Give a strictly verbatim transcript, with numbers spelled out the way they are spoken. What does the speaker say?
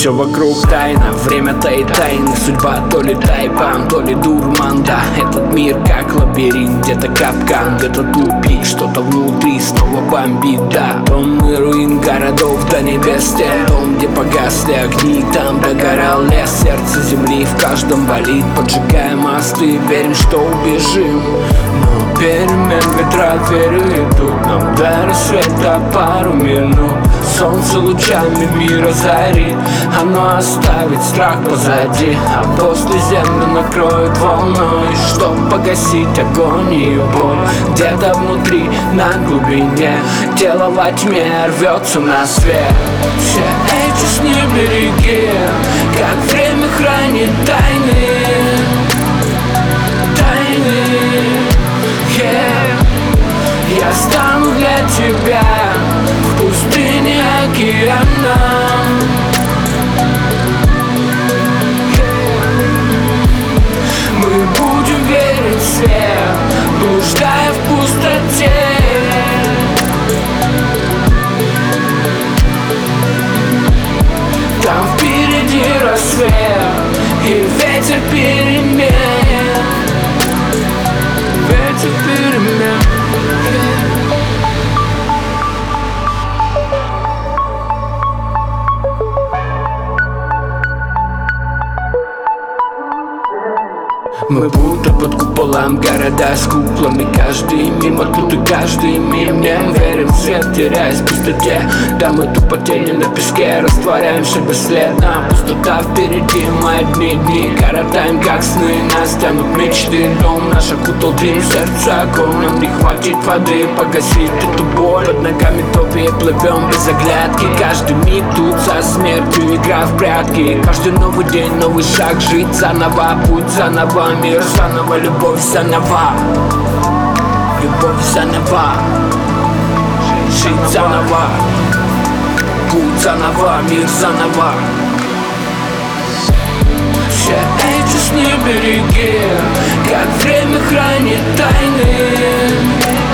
Все вокруг тайна, время-то и тайны. Судьба то ли тайпан, то ли дурман. Да, этот мир как лабиринт, где-то капкан, где-то тупик. Что-то внутри снова бомбит, да. Тонны руин городов до небес тел. Дом, где погасли огни, там догорал лес. Сердце земли в каждом болит. Поджигаем мосты, верим, что убежим. Но перемен ветра перейдут нам до рассвета пару минут. Солнце лучами мир озарит, оно оставит страх позади, а после землю накроет волной. Чтоб погасить огонь и боль, где-то внутри, на глубине, тело во тьме рвется на свет. Все эти сны береги, как время хранит тайны. Тайны, yeah. Я стану для тебя в пустыне океаном. Мы будем верить в свет, блуждая в пустоте. Там впереди рассвет и ветер перемен. Ветер перемен. Мы будто под куполом, города с куклами. Каждый мимо, тут и каждый мимо. Верим в свет, теряясь в пустоте. Да, мы тупо тени на песке, растворяемся бесследно. Пустота впереди, мы одни дни коротаем, как сны. Нас тянут мечты, дом наш окутал дым. Сердце огонь, нам не хватит воды погасить эту боль. Под ногами топи, плывем без оглядки. Каждый миг тут со смертью, игра в прятки. Каждый новый день, новый шаг, жить заново, путь заново. Мир заново, любовь заново. Любовь заново. Жить заново. Путь заново, мир заново. Все эти сны береги, как время хранит тайны.